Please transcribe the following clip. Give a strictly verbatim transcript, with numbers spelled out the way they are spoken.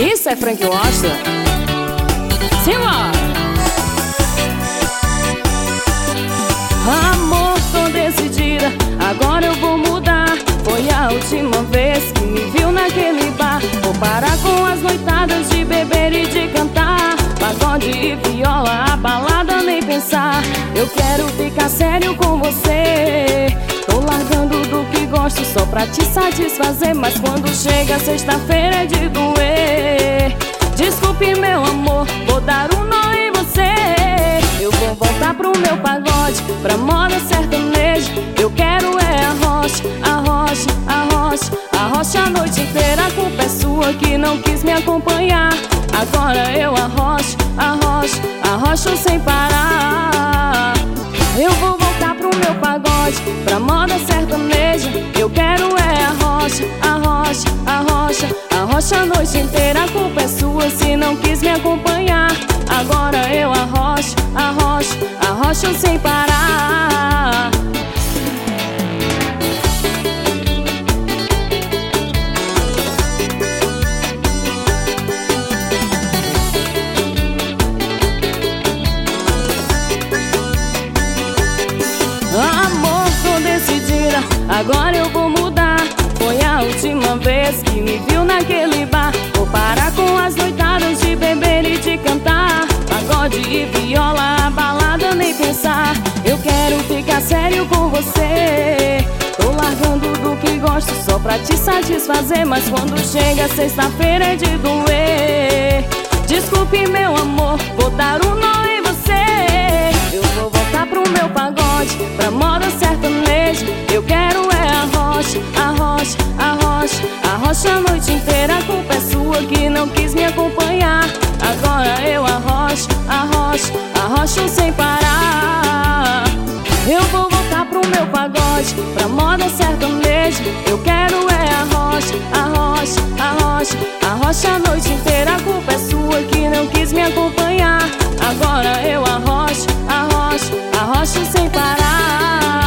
Isso é Frank Oster. Simbora! Amor, tô decidida, agora eu vou mudar. Foi a última vez que me viu naquele bar. Vou parar com as noitadas de beber e de cantar pagode e viola, a balada nem pensar. Eu quero ficar sério com você. Tô largando do que gosto só pra te satisfazer, mas quando chega sexta-feira é de doer. Desculpe meu amor, vou dar um nó em você. Eu vou voltar pro meu pagode, pra moda sertaneja. Eu quero é a rocha, a rocha, a rocha, a rocha a noite inteira. A culpa é sua que não quis me acompanhar. Agora eu arrocho, arrocho, arrocho sem parar. Eu vou voltar pro meu pagode, pra moda sertaneja. Eu quero é a rocha, a rocha, a rocha, a rocha a noite inteira. A culpa é sua se não quis me acompanhar. Agora eu arrocho, arrocho, arrocho sem parar. Amor, tô decidida, agora eu vou mudar. Foi a última vez que me viu naquele bar. Vou parar com as noitadas de beber e de cantar pagode e viola, a balada nem pensar. Eu quero ficar sério com você. Tô largando do que gosto só pra te satisfazer, mas quando chega sexta-feira é de doer. Desculpe meu amor, vou dar um nó em você. Eu vou voltar pro meu pagode, pra moda sertaneja. Eu quero é a rocha, a rocha, a rocha, a rocha a noite inteira. A culpa é sua que não quis me acompanhar. Agora eu arrocho, arrocho, arrocho sem parar. Eu vou voltar pro meu pagode, pra moda sertaneja. Eu quero é a rocha, a rocha, a rocha, a rocha a noite inteira. A culpa é sua que não quis me acompanhar. Agora eu arrocho, arrocho, arrocho sem parar.